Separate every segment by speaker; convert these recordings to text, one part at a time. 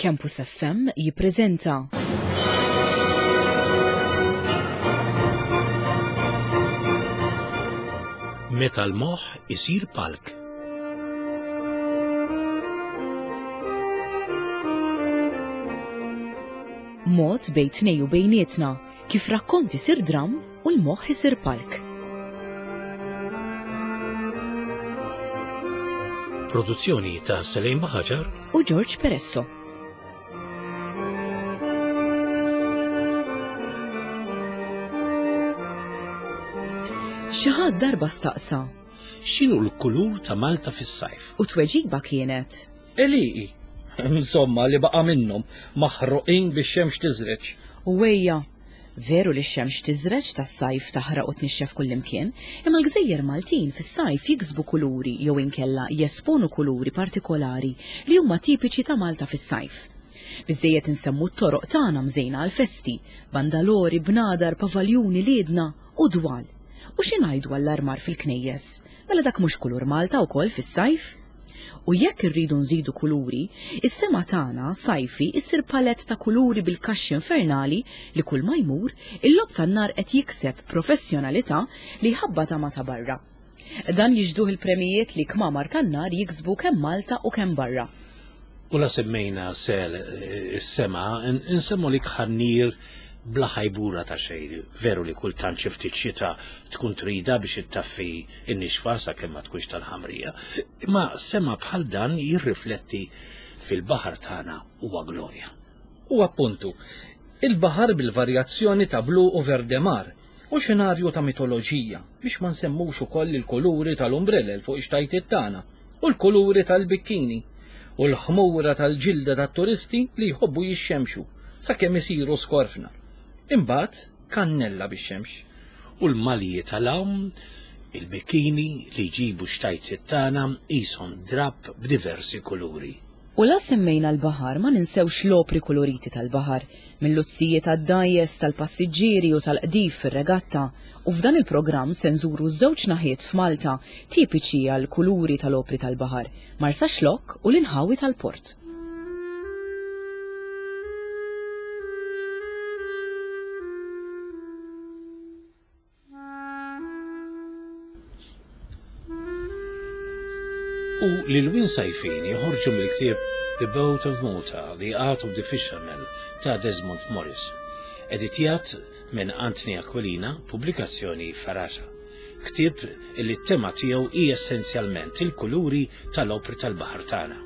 Speaker 1: Campus FM jippreżenta
Speaker 2: Meta l-moħħ isir palk.
Speaker 1: Mod bejn tnej u bejnietna kif rakkonti isir dram u l-moħħ isir palk.
Speaker 2: Produzzjoni ta' Selejn Baħaġar
Speaker 1: u George Peresso. Xi ħadd darba staqsa
Speaker 2: x'inhu l-kulur ta' Malta fis-sajf.
Speaker 1: u tweġiba kienet
Speaker 3: Eliqi, insomma li baqa' minnhom maħruqin bix-xemx tiżreġ.
Speaker 1: u wejja. Veru li x-xemx tiżreġ tas-sajf taħraq u tnixxef kullimkien, imma l-Gżejjer Maltin fis-sajf jiksbu kuluri jew inkella jesponu kuluri partikolari li huma tipiċi ta' Malta fis-sajf. Biżejjed insemmu t-toroq tagħna mżejna għall-festi, bandalori, bnadar, pavaljuni, liedna u dwal. U xi ngħidu għall-armar fil-knejjes? Mela dak mhux kulur Malta wkoll fis-sajf? U jekk irridu nżidu kuluri, is-sema tagħna sajfi issir palett ta' kuluri bil-kaxxi infernali li kull ma jmur il-lob tan-nar qed jikseb professjonalità li jħabba ma ta' barra. Dan jiġduh il-premijiet li kmamar tan-nar jiksbu kemm Malta u kemm barra.
Speaker 2: U la semmejna sel is-sema insemmu lik ħannir bla ħajbura ta' xejn. Veru li kultant xi ftit xita tkun trida biex ittaffi n-nixfa sakemm ma tkunx tal-ħamrija. Imma sema bħal dan jirrifletti fil-baħar tagħna huwa glorja.
Speaker 3: U appuntu, il-baħar bil-varjazzjoni ta' blu u verdemar u xenarju ta' mitoloġija biex ma nsemmux ukoll il-kuluri tal-umbrella fuq ixtajtiet tagħna u l-kuluri tal-bikkini u l-ħmura tal-ġilda tat-turisti li jħobbu jixxemxu sakemm isiru skorfna. Imbagħad kannella bix-xemx.
Speaker 2: U l-malji tal-hawn, il-bikini li jġibu xtajtiet tagħna qishom drab b'diversi kuluri.
Speaker 1: U la semmejna l-baħar ma ninsewx l-opri koloriti tal-baħar, mill-luzzijiet tad-dajjes tal-passiġġieri u tal-qdif fir-regatta, u f'dan il-programm se nżuru żewġ naħiet f'Malta tipiċi għal kuluri tal-opri tal-baħar, Marsa Xlokk u l-inħawi tal-port.
Speaker 2: U l-win sajfin joħorġu mill-ktieb The Boat of Malta, The Art of the Fisherman ta' Desmond Morris, editjat minn Anthony Aquilina, pubblikazzjoni Faraxa. Ktieb li t-tema tiegħu hija essenzjalment il-kuluri tal-opri tal-baħar tagħna.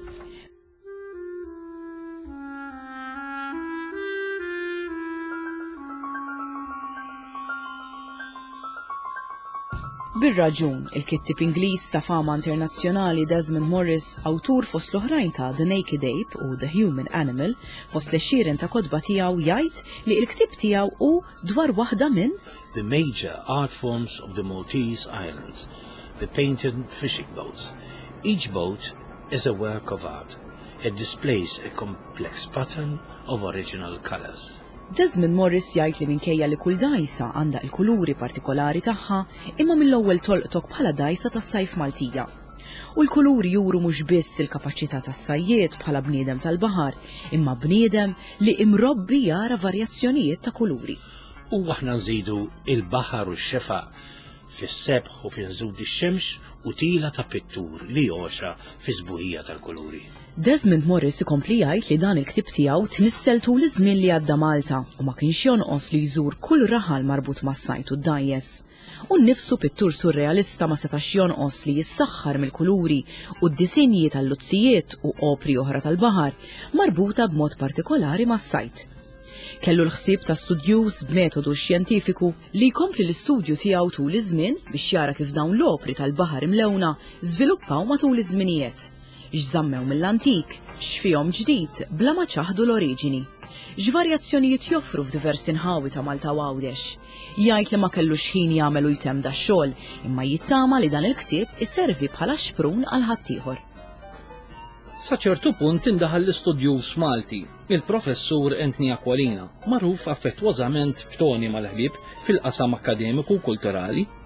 Speaker 1: Bir-raġun, il-kittib Ingliż ta' fama internazzjonali Desmond Morris, awtur fost l-oħrajn ta' The Naked Ape u The Human Animal, fost l-xieren ta' kodba tiegħu jgħid li l-ktieb tiegħu hu dwar waħda minn
Speaker 2: The major art forms of the Maltese Islands, the painted fishing boats. Each boat is a work of art. It displays a complex pattern of original colors.
Speaker 1: Desmond Morris jgħid li minkejja li kull dajsa għandha l-kuluri partikolari tagħha, imma mill-ewwel tolqtok bħala dajsa tas-sajf Maltija. U l-kuluri juru mhux biss il-kapaċità tas-sajjied bħala bniedem tal-baħar, imma bniedem li imrobbi jara varjazzjonijiet ta' kuluri.
Speaker 2: U aħna nżidu il-baħar u x-xefaq fis-sebħ u f'inżudi x-xemx u tila ta' pittur li joxa fi żbuħija tal-kuluri.
Speaker 1: Desmond Morris ikompli jgħid li dan il-ktieb tiegħu tnissel tul iż-żmien li għadda Malta u ma kienx jonqos li jżur kull raħal marbut mas-sajt u d-dajjes. U nnifsu pittur surrealista ma setax jonqos li jissaħħar mill-kuluri u d-disinji tal-luzzijiet u opri oħra tal-baħar marbuta b'mod partikolari mas-sajt. Kellu l-ħsieb ta' studjuż b'metodu xjentifiku li jkompli l-istudju tiegħu tul iż-żmien biex jara kif dawn l-opri tal-baħar imlewna żviluppaw matul iż-żminijiet. X'żammew mill-antik, x'fihom ġdid bla ma ċaħdu l-oriġini. X'varjazzjonijiet joffru f'diversi nħawi ta' Malta u Għawdex. Jgħid li ma kellux ħin jagħmel u jtemm dax-xogħol, imma jittama li dan il-ktieb iservi bħala xprun għal ħaddieħor.
Speaker 3: Sa ċertu punt indaħal l-istudjuż Malti, il-professur Anthony Aquilina, magħruf affettważament b'toni mal-ħbieb fil-qasam akademiku u kulturali,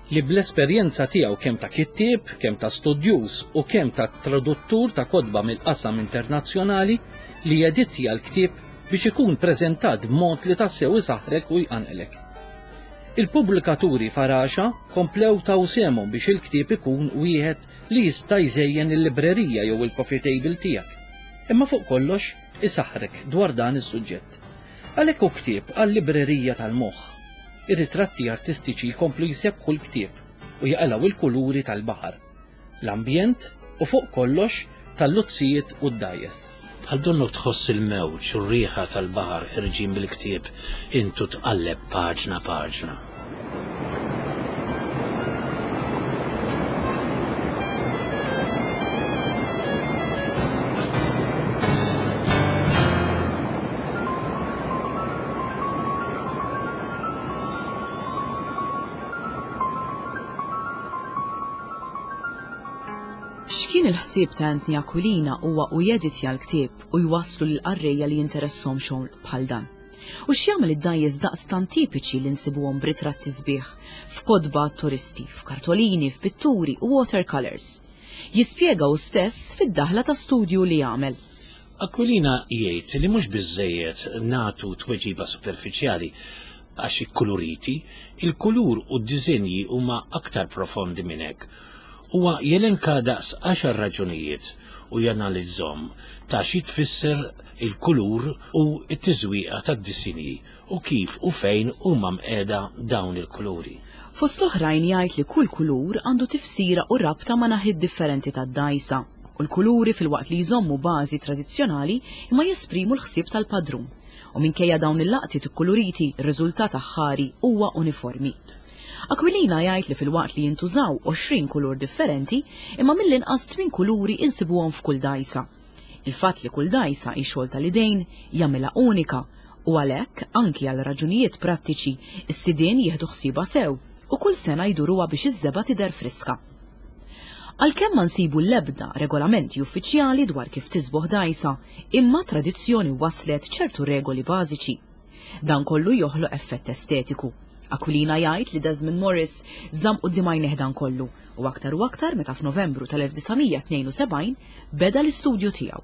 Speaker 3: li bl-esperjenza tiegħu kemm ta' kittieb, kemm ta' studjuż u kemm ta' traduttur ta' kotba mill-qasam internazzjonali li jedittja l-ktieb biex ikun preżentat b'mod li tassew isaħrek u jqanqlek. Il-pubblikaturi faraxa komplew taw semhom biex il-ktieb ikun wieħed li jista' jżejjen il-librerija jew il-coffee table tiegħek. Imma fuq kollox isaħrek dwar dan is-suġġett. Għalhekk hu ktieb għall-librerija tal-moħħ. Ir-ritratti artistiċi jkomplu jsebħu l-ktieb u jaqalaw il-kuluri tal-baħar, l-ambjent u fuq kollox tal-luzzijiet u d-dajes.
Speaker 2: Bħal donnu tħoss il-mewġ u r-riħa tal-baħar ħirġin bil-ktieb intu tqalleb paġna paġna.
Speaker 1: X'kien il-ħsieb ta' Anthony Aquilina huwa u jeditja l-ktieb u jwasslu l-qarrejja li jinteressom xogħol bħal dan. U x'jagħmel id-dajjes daqstan tipiċi li nsibuhom b'ritratti sbieħ f'kotba turisti, f'kartolini, f'pitturi u watercolors. Jispjega hu stess fid-daħla ta' studju li jagħmel.
Speaker 2: Aquilina jgħid li mhux biżżejjed nagħtu tweġiba superfiċjali għax ikkuluriti, il-kulur u d-diżenji huma aktar profondi minn hekk. Huwa jelenka daqs 10 raġunijiet u janalizzhom ta' xi tfisser il-kulur u t-tiżwieqa tad-disinji u kif u fejn huma mqiegħda dawn il-kuluri.
Speaker 1: Fost l-oħrajn jgħid li kull kulur għandu tifsira u rabta ma' naħid differenti tad-dajsa u l-kuluri fil-waqt li jżommu bażi tradizzjonali imma jesprimu l-ħsieb tal-padrun. U minkejja dawn il-laqtiet ikkuluriti, r-riżultat aħħari huwa uniformi. Aquilina jgħid li fil-waqt li jintużaw 20 kulur differenti, imma mill-inqas 8 kuluri insibuhom f'kull dajsa. Il-fatt li kull dajsa hi xogħol tal-idejn jagħmilha unika u għalhekk anki għal raġunijiet prattiċi is-sidien jieħdu ħsiebha sew u kull sena jduruha biex iż-żeba tidher friska. Għalkemm ma nsibu l-ebda regolamenti uffiċjali dwar kif tisbuħ dajsa, imma tradizzjoni waslet ċertu regoli bażiċi. Dan kollu joħloq effett estetiku. Aquilina jgħid li Desmond Morris żamm quddiem għajnejh dan kollu u aktar meta f'Novembru tal-1972 beda l-istudju tiegħu.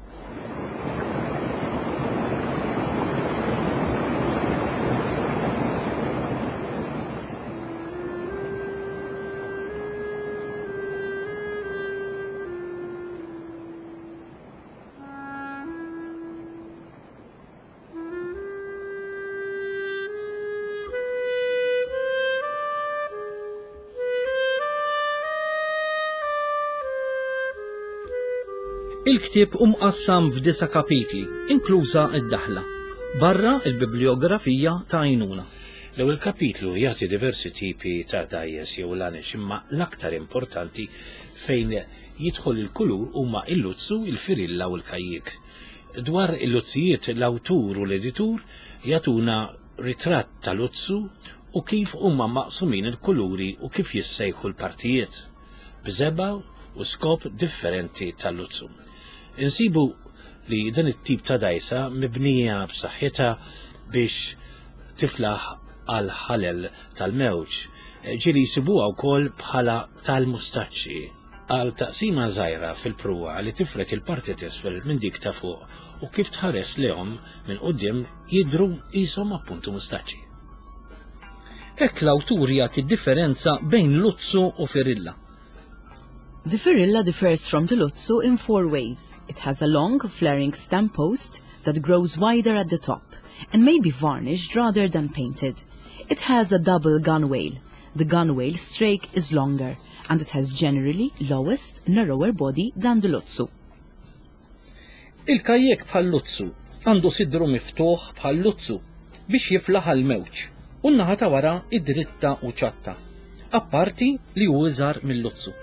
Speaker 3: Il-ktieb mqassam f'9 kapitli, inkluża id-daħla. Barra il-bibliografija ta' għajnuna.
Speaker 2: L-ewwel kapitlu jagħti diversi tipi ta' dajjes jew lanex imma l-aktar importanti fejn jidħol il-kulur huma il-luzzu, il-firilla u l-kajjik. Dwar il-luzzijiet l-awtur u l-editur jagħtuna ritratt ta' luzzu u kif huma maqsumin il-kuluri u kif jissejħu l-partijiet b'żeba u skop differenti tal-luzzu. Insibu li dan it-tip ta' dajsa mibnija b'saħħitha biex tiflaħ għal ħalel tal-mewġ, ġili jsibuha wkoll bħala tal-mustaċċi għal taqsima żgħira fil-pruwa li tifret il-parti t'isfel minn dik ta' fuq u kif tħares lehom minn quddiem jidhru qishom appuntu mustaċċi.
Speaker 3: Hekk l-awtur jagħti differenza bejn luzzu u firilla.
Speaker 1: The firilla differs from the luzzu in 4 ways. It has a long, flaring stem post that grows wider at the top and may be varnished rather than painted. It has a double gunwale. The gunwale strake is longer and it has generally lowest, narrower body than the luzzu.
Speaker 3: Il-kajjek bħal luzzu għandu sidru miftuħ bħal luzzu biex jiflaħ għal-mewġ u n-naħa ta' wara id-dritta u ċatta, apparti li hu iżgħar mill-luzzu.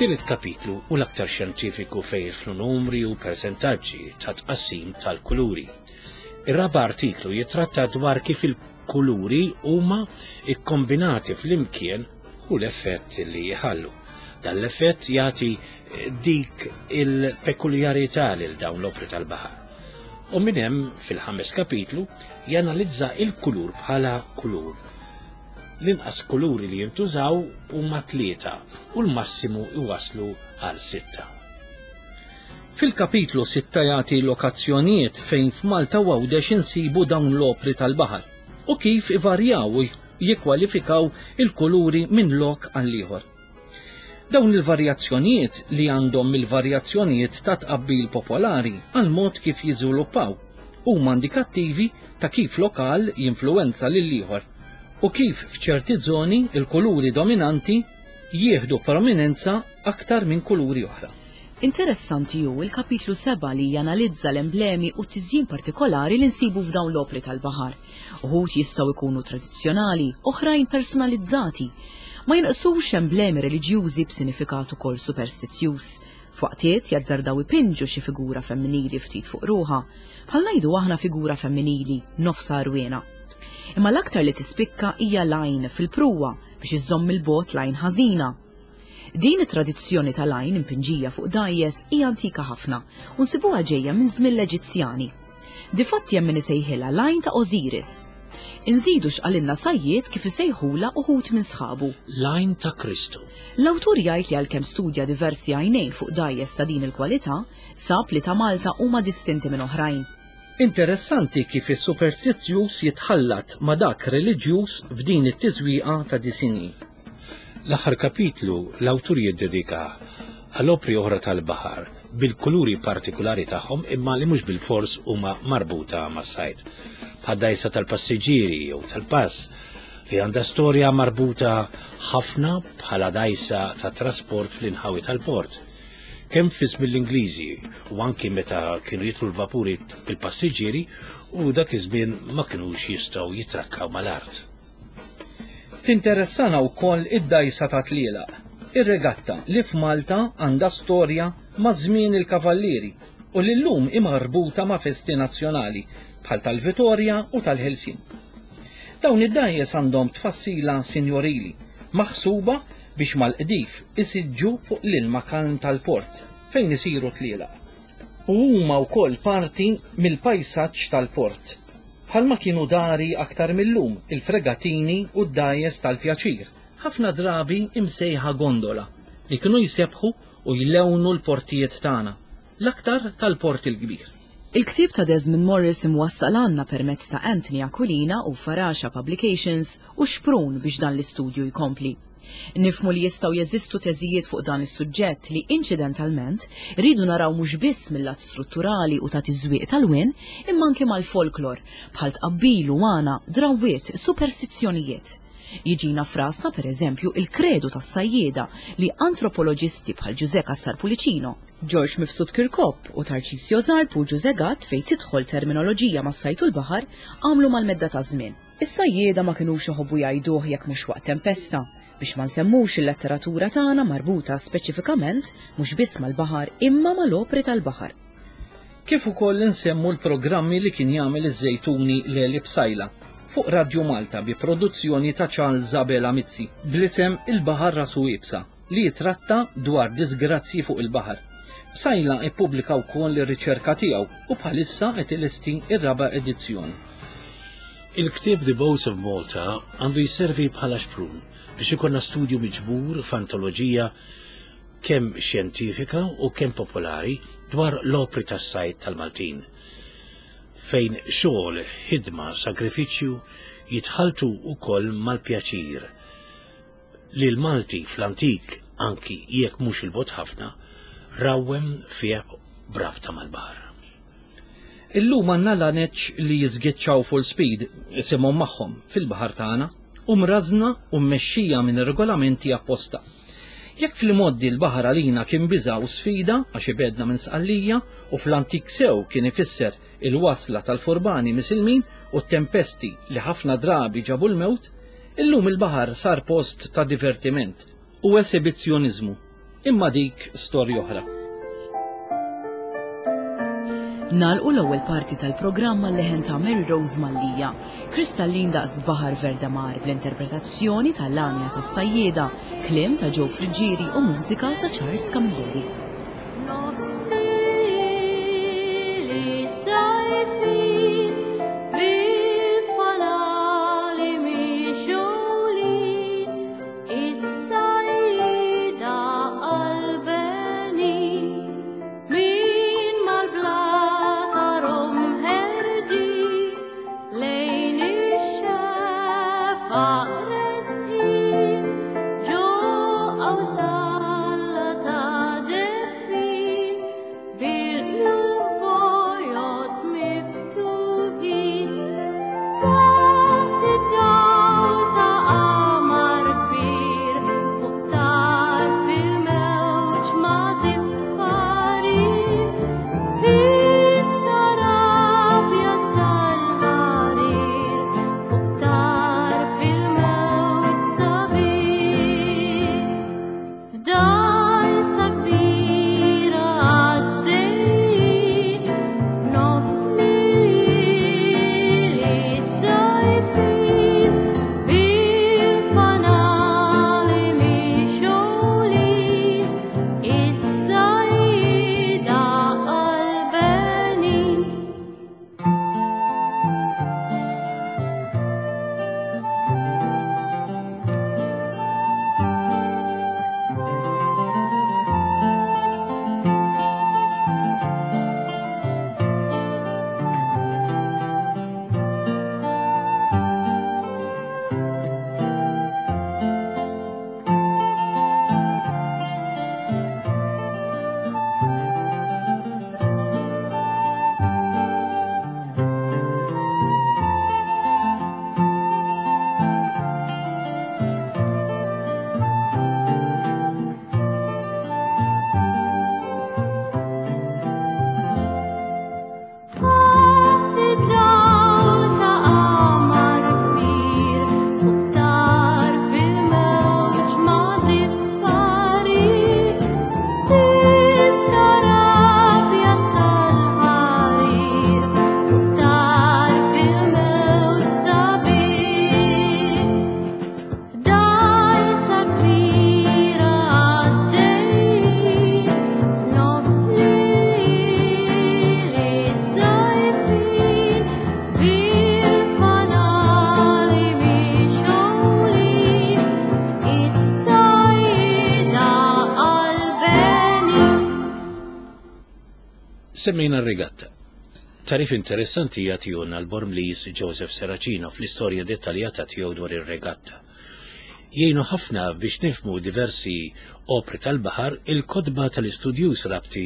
Speaker 2: it-tielet kapitlu u l-aktar xjentifiku fejn numri u persentaġġi ta' tqassim tal-kuluri. Ir-raba' artiklu jitratta dwar kif il-kuluri huma ikkombinati fl-imkien u l-effett li jħallu. Dan l-effett jagħti dik il-pekuljarità lil dawn l-opri tal-baħar. U minn hemm fil-5 kapitlu janalizza il-kulur bħala kulur. L-inqas kuluri li jintużaw huma 3 u l-massimu iwaslu għal 6.
Speaker 3: Fil-kapitlu 6 jagħti lokazzjonijiet fejn f'Malta u Għawdex insibu dawn l-opri tal-baħar u kif ivarjaw u jikkwalifikaw il-kuluri minn lok għal ieħor. Dawn il-varjazzjonijiet li għandhom il-varjazzjonijiet ta' tqabbil popolari għal mod kif jiżviluppaw huma indikattivi ta' kif lokal jinfluwenza lil ieħor u kif f'ċerti żoni il-kuluri dominanti jieħdu prominenza aktar minn kuluri oħra.
Speaker 1: Interessanti hu il-kapitlu 7 li janalizza l-emblemi u t-tiżjin partikolari li nsibu f'dawn l-opri tal-baħar. Uħud jistgħu jkunu tradizzjonali, oħrajn personalizzati. Ma jinqsux emblemi reliġjużi b'sinifikat ukoll superstizzjuż. F'waqtiet jazzardaw ipinġu xi figura femminili ftit fuq ruħha, bħal ngħidu aħna figura femminili nofsa rwiena. Imma l-aktar li tispikka hija lajn fil-pruwa biex iżomm il-bot lajn ħażina. Din it-tradizzjoni ta' lajn impinġija fuq dajjes hija antika ħafna u nsibuha ġejja minn żmien l-Eġizzjani. Difatti hemm min isejħilha lajn ta' Osiris. Inżidu x'qalilna sajjiet kif isejħula uħud minn sħabu.
Speaker 2: Lajn ta' Kristu.
Speaker 1: L-awtur jgħid li għalkemm studja diversi għajnejn fuq dajjes ta' din il-kwalità, sab li ta' Malta huma distinti minn oħrajn.
Speaker 3: Interessanti kif is-superstizzjuż jitħallat ma' dak reliġjuż f'din it-tiżwieqa ta' disini.
Speaker 2: L-aħħar kapitlu l-awtur jiddedika għall-opri oħra tal-baħar bil-kuluri partikolari tagħhom imma li mhux bil-fors huma marbuta mas-sajd. Bħad-dajsa tal-passiġġieri jew tal-pass li għandha storja marbuta ħafna bħala dajsa ta' trasport fl-inħawi tal-port. Kemm fis mill-Ingliżi u anki meta kienu jidħlu l-vapuri bil-passiġġieri u dak iż-żmien ma kinux jistgħu jitrakkaw mal-art.
Speaker 3: Tinteressana wkoll id-dajsa ta' tlielaq, ir-regatta li f'Malta għandha storja ma' żmien il-kavallieri u li llum imarbuta ma' festi nazzjonali bħal tal-Vitorja u tal-Helsin. Dawn id-dajjes għandhom tfassila sinjorili maħsuba biex mal-qdif isiġġu fuq l-ilma kalm tal-port fejn isiru tlielaq. U huma wkoll parti mill-pajsaġġ tal-port. Bħalma kienu dari aktar millum il-fregatini u d-dajjes tal-pjaċir, ħafna drabi imsejħa gondola li kienu jsebħu u jlewnu l-portijiet tagħna, l-aktar tal-port il-kbir.
Speaker 1: Il-ktieb ta' Desmond Morris imwassal għandna permezz ta' Anthony Aquilina u Farasha Publications u xprun biex dan l-istudju jkompli. Nifmu li jistgħu jeżistu teżijiet fuq dan is-suġġett li incidentalment rridu naraw mhux biss mill-lat strutturali u ta' tiżwieq tal-wien imma anke mal-folklor bħal tqabbil u għana drawwiet, superstizzjonijiet. Jiġina frasna pereżempju il-kredu tas-sajjieda li antropoloġisti bħal Giuseppe Assar-Pulicino, George Mifsud Kirkop u Tarcisio Zarp u Giuseppe Gatt fejn tidħol terminoloġija mas-sajt u l-baħar għamlu mal-medda ta' żmien. Is-sajjieda ma kinux joħobbu jgħiduh jekk mhux waqt tempesta biex ma nsemmux il-letteratura tagħna marbuta speċifikament mhux biss mal-baħar imma mal-opri tal-baħar.
Speaker 3: Kif ukoll insemmu l-programmi li kien jagħmel iż-Żejtuni Leli Bsajla fuq Radio Malta bi produzzjoni ta' Charles Zabela Mizzi bl-isem Il-Baħar Rasu Ibsa li jitratta dwar disgrazzi fuq il-baħar. Bsajla ippubblika wkoll ir-riċerka tiegħu u bħalissa qed ilesti ir-raba' edizzjoni.
Speaker 2: Il-ktieb The Boats of Malta għandu jisservi bħala xprun biex ikonna studju miġbur f'antoloġija kemm xjentifika u kemm popolari dwar l-opri tas-sajd tal-Maltin, fejn xogħol, ħidma, sagrifiċċju jitħaltu wkoll mal-pjaċir li l-Malti fl-antik anki jekk mhux il-bot ħafna rawwem fih brabta mal-baħar.
Speaker 3: Illum għandna l-aneċ li jiżgiċċaw full speed isimhom magħhom fil-baħar tagħna u mrażna u mmexxija minn regolamenti apposta. Jekk fil-moddi l-baħar għalina kien biża u sfida għax ibedna minn sqallija u fl-antik sew kien ifisser il-wasla tal-furbani misilmin u t-tempesti li ħafna drabi ġabu l-mewt, illum il-baħar sar post ta' divertiment u esibizzjoniżmu. imma dik storja oħra.
Speaker 1: Nagħlqu l-ewwel parti tal-programm mal-leħen ta' Mary Rose Mallija, kristallin daqs Baħar Verdemar bl-interpretazzjoni tal-Anja tas-Sajjieda, kliem ta' Joe Friġġieri u mużika ta' Charles Camilleri.
Speaker 2: Semmejna r-regatta. Tarif interessanti jagħtihuna l-Bormlis Joseph Seracino fl-istorja dettaljata tiegħu dwar ir-regatta. Jgħinu ħafna biex nifhmu diversi opri tal-baħar il-kodba tal-istudjus rabti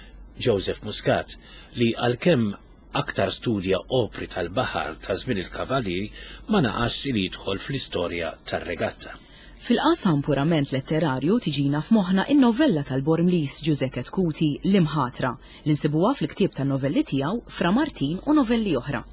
Speaker 2: Joseph Muscat li għalkemm aktar studja opri tal-baħar ta' żmien il-kavalli ma naqax li jidħol fl-istorja tar-regatta.
Speaker 1: Fil-qasam purament letterarju tiġina f'moħħna in-novella tal-Bormlis Giuseppe Cuti L-Imħatra li nsibuha fl-ktieb tan-novelli tiegħu Fra Martin u novelli oħra.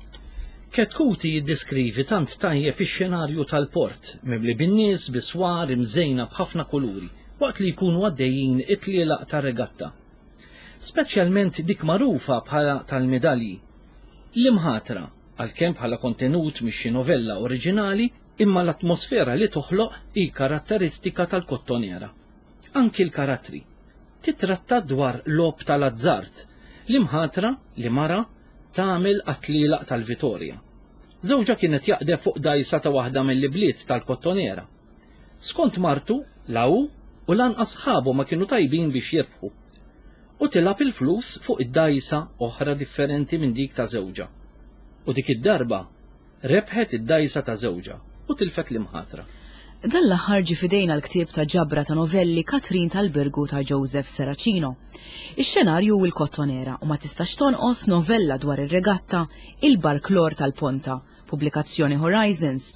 Speaker 3: Cuti jiddeskrivi tant tajjeb ix-xenarju tal-port, mebli bin-nies biswar imżejna b'ħafna kuluri, waqt li jkunu għaddejjin it-tlielaq tar-regatta. Speċjalment dik magħrufa bħala tal-medalji. L-Imħatra, għalkemm bħala kontenut mixi novella oriġinali, imma l-atmosfera li toħloq hi karatteristika tal-kottonera. Anki l-karattri. Titratta dwar lob tal-azzart, l-Imħatra li mara tagħmel għat-tlielaq tal-Vitorja. Żewġa kienet jaqdef fuq dajsa ta' waħda mill-bliet tal-kottonera. Skont martu, law u lanqas sħabu ma kienu tajbin biex jirbħu. U tilab il-flus fuq id-dajsa oħra differenti minn dik ta' żewġa. U dik id-darba rebħet id-dajsa ta' żewġa u tilfet l-Imħatra.
Speaker 1: Dan l-aħħar ġie fidejna l-ktieb ta' ġabra ta' novelli Katrin tal-Birgu ta' Joseph Seracino. Ix-xenarju u l-kottonera u ma tistax tonqos novella dwar ir-regatta Il-Barklor tal-Ponta, pubblikazzjoni Horizons.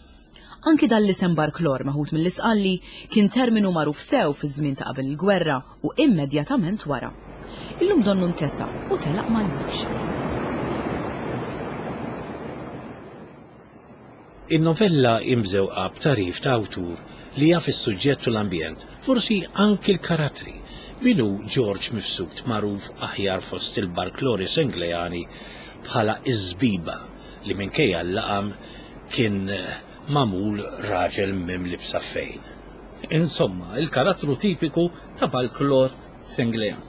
Speaker 1: Anki dan l-isem Barklor maħut mill-isqalli kien terminu magħruf sew fiż-żmien ta' qabel il-gwerra u immedjatament wara. Illum donnu ntesa u telaq mal-mux.
Speaker 2: In-novella imżewqa b'tarif ta' awtur li jaf is-suġġett u l-ambjent, forsi anki l-karattri. Minu George Mifsud magħruf aħjar fost il-Barkloris Englejani bħala iż-żbiba li minkejja l-laqam kien mamul raġel mimli b'saffejn.
Speaker 3: Insomma, il-karattru tipiku ta' Barklor Senglejan.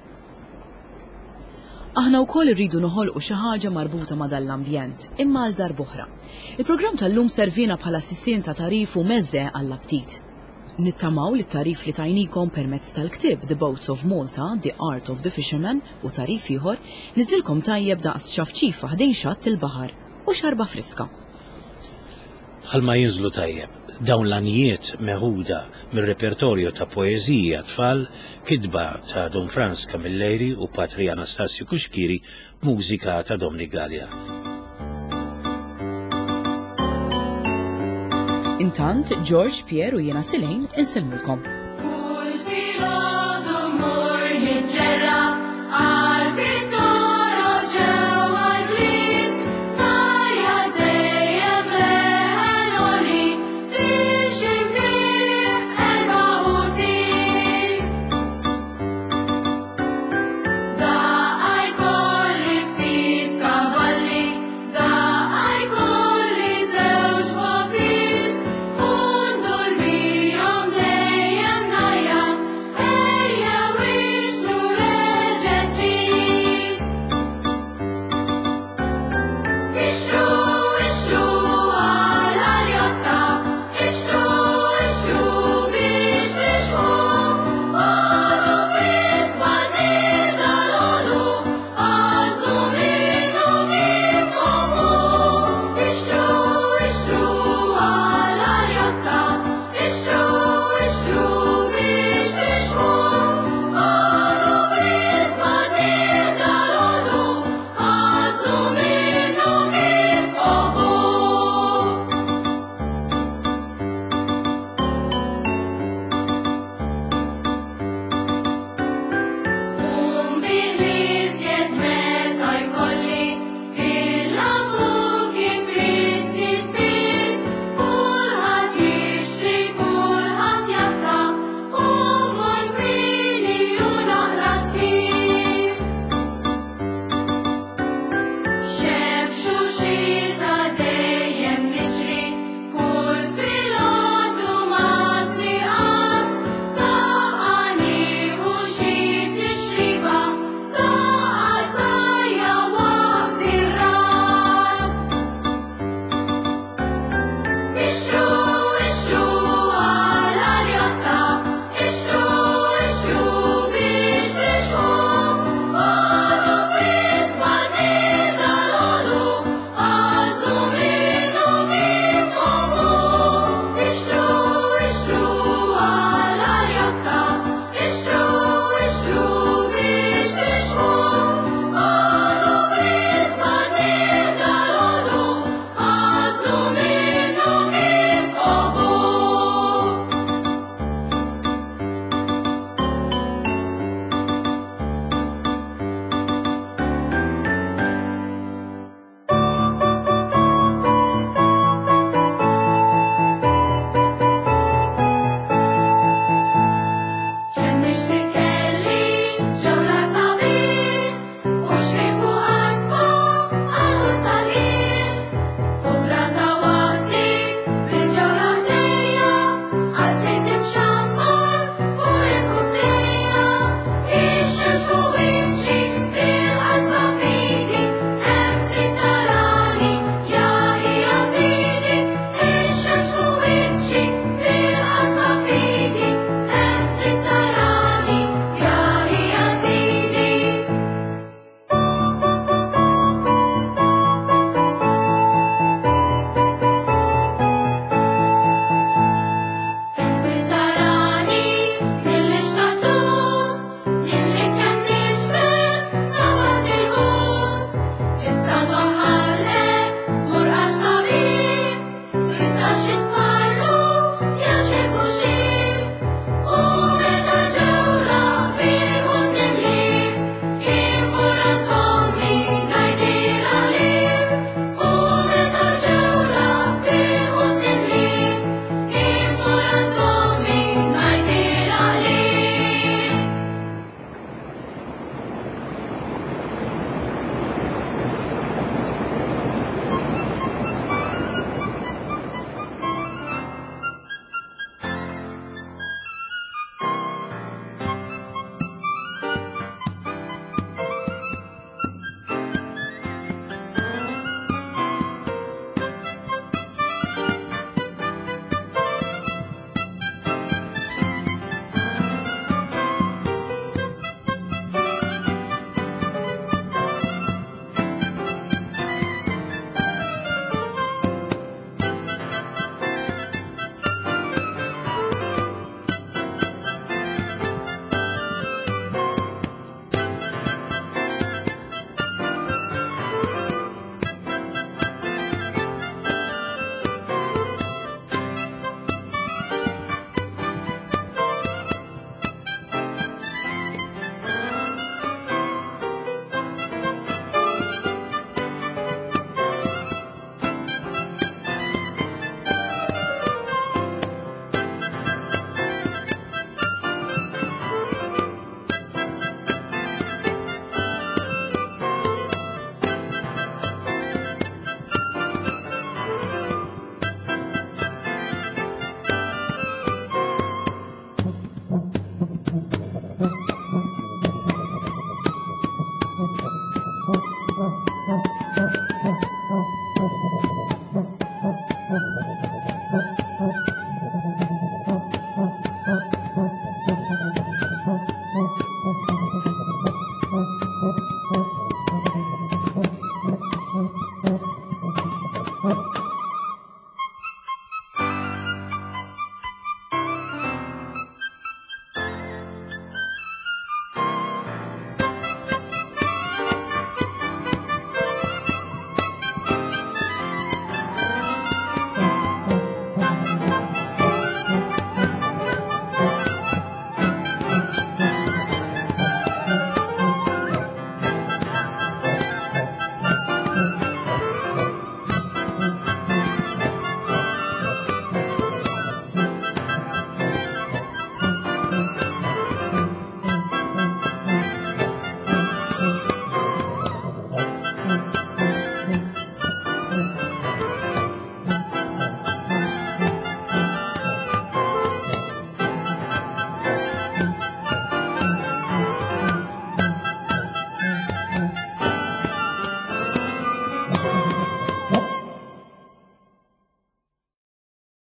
Speaker 1: Aħna wkoll irridu noħolqu xi ħaġa marbuta ma' dal-ambjent, imma għal darb'oħra. Il-programm tal-lum servina bħala sissien ta' tarif u meżze għall-aptit. Nittamaw li t-tarif li tajnikom permezz tal-ktib The Boats of Malta, The Art of the Fisherman u tarif ieħor niżlilkom tajjeb daqs ċafċifa ħdejn xatt il-baħar u xarba friska.
Speaker 2: Bħalma jinżlu tajjeb, dawn l-anijiet meħuda mir-repertorju ta' poeżija tfal, kidba ta' Don Franz Camilleri u Patri Anastasio Kuxkiri, mużika ta' Domni Gallia.
Speaker 1: Intant, George, Pierre u jiena Silejn insellmulkom.
Speaker 4: Kull filgħodu mmur niġġerra